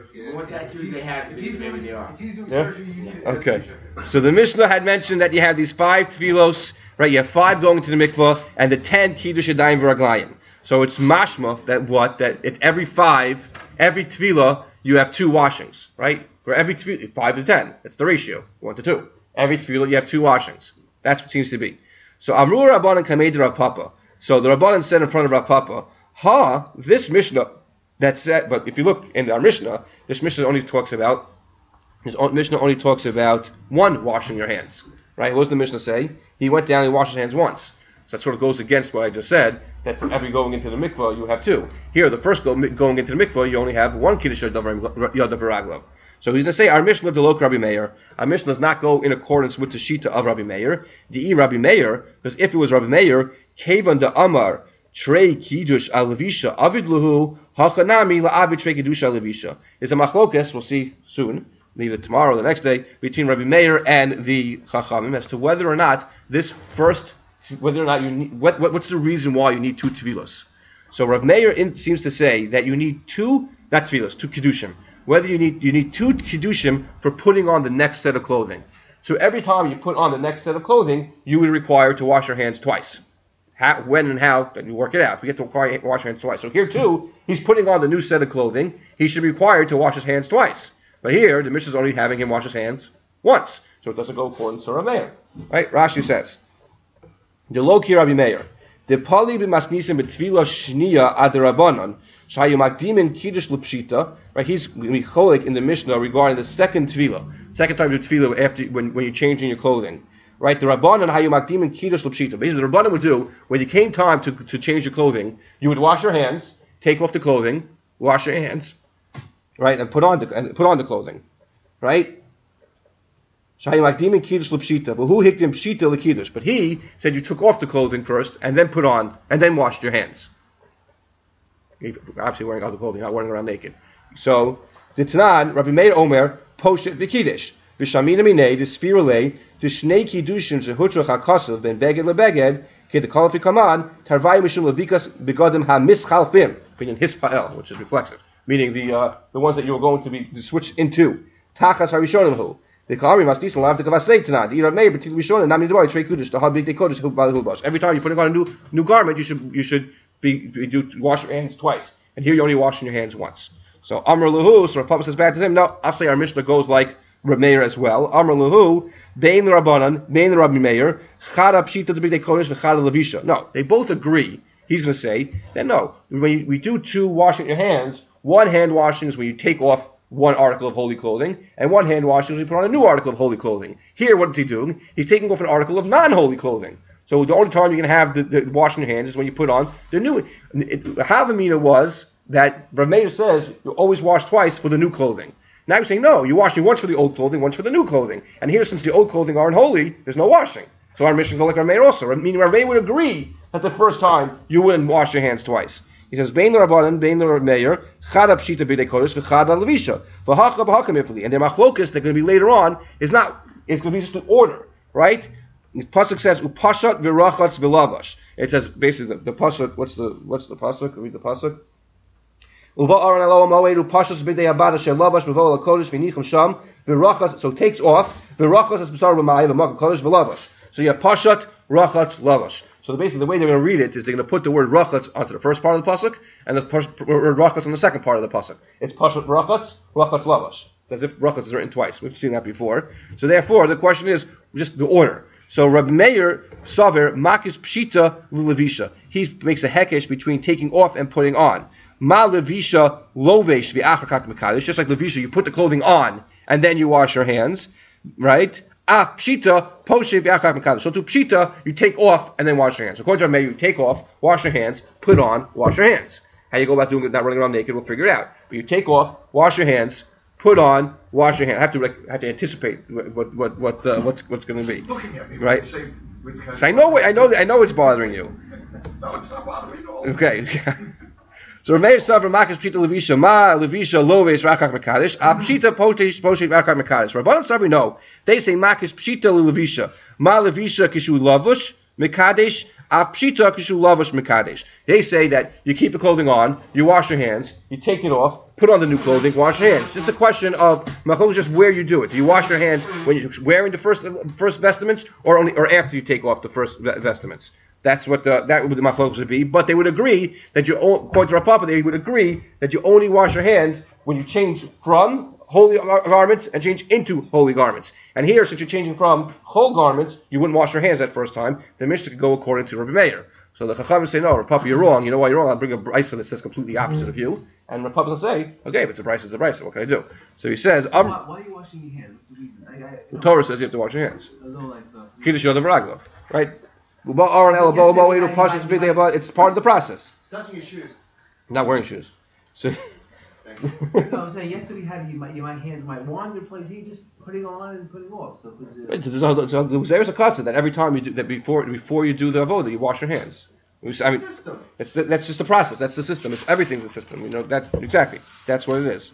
What tattoos they have, If he's maybe doing, they are. if he's doing Yeah? surgery, you need Okay. So the Mishnah had mentioned that you have these five tefillos, right? You have five going to the mikvah, and the ten kiddush yadayim v'raglayim. So it's mashma that what? That at every five, every tefillah, you have two washings, right? For every tefillah, five to ten. That's the ratio, one to two. Every tefillah, you have two washings. That's what it seems to be. So Amru Rabbanan Kamed Rav Papa. So the Rabbanan said in front of Rav Papa, Ha, this Mishnah that said, but if you look in our Mishnah, this Mishnah only talks about, this Mishnah only talks about one washing your hands, right? What does the Mishnah say? He went down and he washed his hands once. So that sort of goes against what I just said, that for every going into the mikvah, you have two. Here, the first go, going into the mikvah, you only have one kiddush yadav v'raglav. So he's going to say, our Mishnah delok Rabbi Meir. Our Mishnah does not go in accordance with the Shita of Rabbi Meir. The Rabbi Meir, because if it was Rabbi Meir, Kevan de Amar, Trey Kiddush al Levisha, Avid Luhu, Hachanami la'avid Trey Kiddush al Levisha. It's a machlokes, we'll see soon, either tomorrow or the next day, between Rabbi Meir and the Chachamim as to whether or not this first, whether or not you need, what, what what's the reason why you need two tevilos. So Rabbi Meir in, seems to say that you need two, not tevilos, two kiddushim. Whether you need you need two kiddushim for putting on the next set of clothing. So every time you put on the next set of clothing, you would require to wash your hands twice. How, when and how, then you work it out. We get to require wash your hands twice. So here too, he's putting on the new set of clothing. He should be required to wash his hands twice. But here, the Mishnah is only having him wash his hands once. So it doesn't go according to Rabbi Meir. Right? Rashi says, the Loki Rabbi Meir, the Pali b'masnisim b'tfila shniya adarabanan, shayu makdimin kiddush l'pshita. Right? He's cholik in the Mishnah regarding the second tefillah. Second time you do tefillah after when, when you're changing your clothing. Right? The Rabbanan hayu makdimin kiddush l'pshita. Basically, the Rabbanan would do when it came time to to change your clothing, you would wash your hands, take off the clothing, wash your hands, right, and put on the and put on the clothing, right? Shayu makdimin kiddush l'pshita. But who hikdim pshita l'kiddush? But he said you took off the clothing first and then put on and then washed your hands. Obviously wearing other clothing, not running around naked. So the Tanan, Rabbi Meir Omer, poshet v'kiddush. V'shamina minei, the spirale, the shnei kiddushim zehutrach hakasav ben beged lebeged, kid the kalafi kaman, tarvai mishum levikas begadim ha-mischalfim, meaning hispael, which is reflexive, meaning the uh, the ones that you're going to be switched into. Tachas harishonim hu. The kalari masdisan lav the kavasei tanan. The Rabbi Meir b'til rishonim nami devar trei kiddush the habig de kodesh hu bal hubash. Every time you're putting on a new new garment, you should you should be, be do wash your hands twice, and here you're only washing your hands once. So Amr Lahu, so Rav Papa says back to him, no, I'll say our Mishnah goes like Rabbi Meir as well. Amr Lahu, Bein Rabbanan, Bein Rabbi Meir, Chada Pshita the Big Kodesh, Chada Levisha. No, they both agree. He's going to say that no, when you, we do two washing your hands, one hand washing is when you take off one article of holy clothing, and one hand washing is when you put on a new article of holy clothing. Here, what is he doing? He's taking off an article of non-holy clothing. So the only time you can have the, the washing your hands is when you put on the new. It, Havamina was that Rav Meir says you always wash twice for the new clothing. Now you're saying no, you're washing once for the old clothing, once for the new clothing. And here, since the old clothing aren't holy, there's no washing. So our mission goes like Rav Meir also. Meaning Rav Meir would agree that the first time you wouldn't wash your hands twice. He says, Bein Rabbanan, Bein Rav Meir, Chada Pshita B'dei Kodesh, V'Chada Levisha, V'Hacha B'Hakam Ifli. And their machlokas that are going to be later on is not. It's going to be just an order, right? The pasuk says upashat v'rachatz v'lavash. It says basically the, the pasuk. What's the what's the pasuk? Read the pasuk. Uva aron alo moed upashas b'dei abada shel lavash v'vo lakodesh v'nicham sham v'rachatz. So it takes off v'rachatz as b'sar b'mayim v'makam kodesh v'lavash. So you have pashat, rachatz, lavash. So basically the way they're going to read it is they're going to put the word rachatz onto the first part of the pasuk and the word rachatz on the second part of the pasuk. It's pashat rachatz, rachatz lavash. As if rachatz is written twice. We've seen that before. So therefore the question is just the order. So Rabbi Meir Saver Makis Pshita Levisha. He makes a hekesh between taking off and putting on. Ma Levisha Lovesh v'achar mekadesh. Just like Levisha, you put the clothing on and then you wash your hands, right? Ah Pshita Poshe v'achar mekadesh. So to Pshita, you take off and then wash your hands. So according to Rabbi Meir, you take off, wash your hands, put on, wash your hands. How you go about doing it, not running around naked, we'll figure it out. But you take off, wash your hands, put on, wash your hands. I have to like, have to anticipate what what what uh, what's what's going to be. Looking at me, right? Say, so I know I know I know it's bothering you. No, it's not bothering me at all. Okay. So Rameir Savar Makas Pshita Levisha Ma Levisha Loves Rakak Mekadesh A Pshita Potesh Poshet Rakak Mekadesh. Rabbanan Sabri no. They say Makas Pshita Levisha Ma Levisha Kishu Lavush Mekadesh A Pshita Kishu Lavush Mekadesh. They say that you keep the clothing on, you wash your hands, you take it off, put on the new clothing, wash your hands. Just a question of machlokes, just where you do it. Do you wash your hands when you're wearing the first first vestments, or only or after you take off the first vestments? That's what the, that would the machlokes would be. But they would agree that you, according to Rav Papa, they would agree that you only wash your hands when you change from holy garments and change into holy garments. And here, since you're changing from whole garments, you wouldn't wash your hands that first time. The Mishnah could go according to Rabbi Meir. So the Chachamim say, no, Rav Papa, you're wrong. You know why you're wrong? I'll bring a brisa that says completely opposite of you. And Rav Papa will say, okay, if it's a brisa, it's a brisa. What can I do? So he says, um, why, why are you washing your hands? What's the reason? I, I, the Torah says you have to wash your hands. I don't like the... Kiddush Yod V'Raglov, right? It's part of the process. Touching your shoes. Not wearing shoes. So, No, I'm saying yesterday had you might, you my hands might wander place. You just putting on and putting off. So there's a, so there's a custom that every time you do that before before you do the avodah, you wash your hands. I mean, that's that's just the process. That's the system. It's everything's a system. You know that exactly. That's what it is.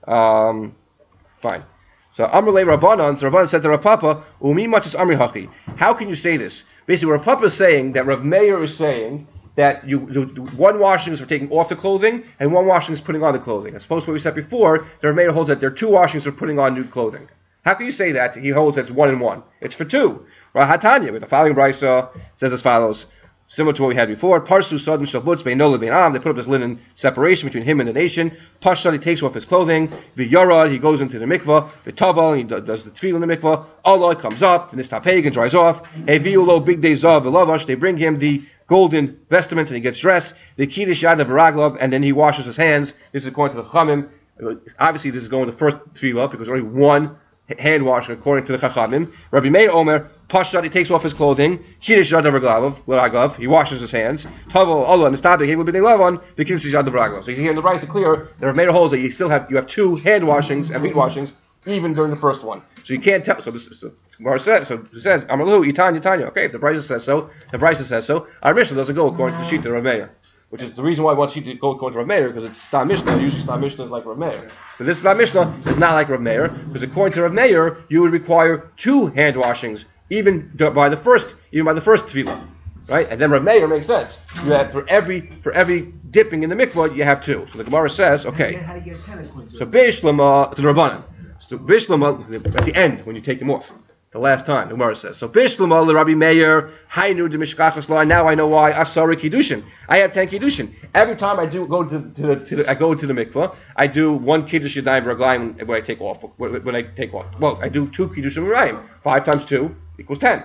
Um, fine. So Amrulay Rabbanan, so Rabbanan said to Rav Papa, Umi machis amri hachi. How can you say this? Basically, Rav Papa is saying that Rav Meir is saying that you, you one washing is for taking off the clothing and one washing is putting on the clothing. As opposed to what we said before, the Rav Meir holds that there are two washings for putting on new clothing. How can you say that? He holds that it's one and one. It's for two. Rahatanya, with the following brisa, says as follows. Similar to what we had before, Parsu Sodom Shabutz Beinola Beinam. They put up this linen separation between him and the nation. Pashad, he takes off his clothing. V'yara, he goes into the mikvah. V'tabal, he does the tefillah in the mikvah. Allah comes up, and this tapeg and dries off. Eviulo big day zav v'lavash. They bring him the golden vestment and he gets dressed. The kiddush yad v'raglov, and then he washes his hands. This is according to the Chachamim. Obviously, this is going to the first tefillah because only one hand washing according to the Chachamim. Rabbi Meir Omer, Pashad, he takes off his clothing. Kiddush yad v'raglov, he washes his hands. Tavel Allah mistabek, he will be levan. The kiddush yad v'raglov. So you can hear in the rice clear that Rabbi Meir holds that you still have you have two hand washings and feet washings even during the first one. So you can't tell. So this so Gemara says. So it says Amalu Itanya Tanya. Okay, if the Brisa says so, the Brisa says so. Our Mishnah doesn't go according to the sheet of Rabbi Meir, which is the reason why I want you to go according to Rav Meir, because it's Stam Mishnah. Usually Stam Mishnah is like Rav Meir. But this Stam Mishnah is not like Rav Meir, because according to Rav Meir, you would require two hand washings, even by the first, even by the first tefillah, right? And then Rav Meir makes sense. You have for every for every dipping in the mikvah, you have two. So the Gemara says, okay. How do you get ten according to So Bishlama to the Rabbanan. So Bishlama at the end when you take them off. The last time, the Gemara says. So Bishlama le Rabbi Meir, Hainu de Mishkachas Lo. Now I know why Asari Kiddushin. I have ten Kiddushin. Every time I do go to, to, the, to the, I go to the mikvah, I do one Kiddush Yadayim Raglayim when I take off. When, when I take off. Well, I do two Kiddushim Raglayim. Five times two equals ten.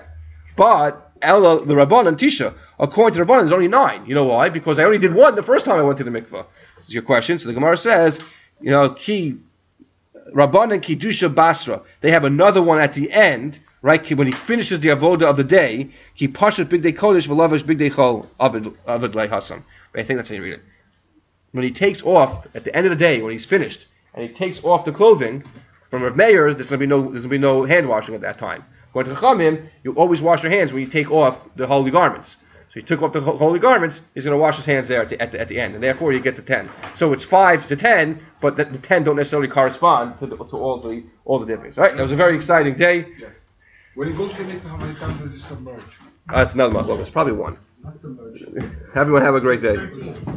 But Ella the Rabbanan Tisha, according to the Rabbanan, there's only nine. You know why? Because I only did one the first time I went to the mikvah. This is your question. So the Gemara says, you know, Ki Rabbanan Kiddusha Basra. They have another one at the end, right? When he finishes the avoda of the day, he pashat big day kodesh v'lavash big day chol avid avid lei hasam. I think that's how you read it. When he takes off at the end of the day, when he's finished, and he takes off the clothing from Rav Meir, there's going to be no there's going to be no hand washing at that time. According to Chachamim, you always wash your hands when you take off the holy garments. So he took off the holy garments, he's going to wash his hands there at the, at the, at the end, and therefore you get the ten. So it's five to ten, but the, the ten don't necessarily correspond to, the, to all the all the dippings. Right? That was a very exciting day. Yes. When you go to the mikvah, how many times does it submerge? Uh, it's another muscle. It's probably one. not submerged. Everyone have a great day.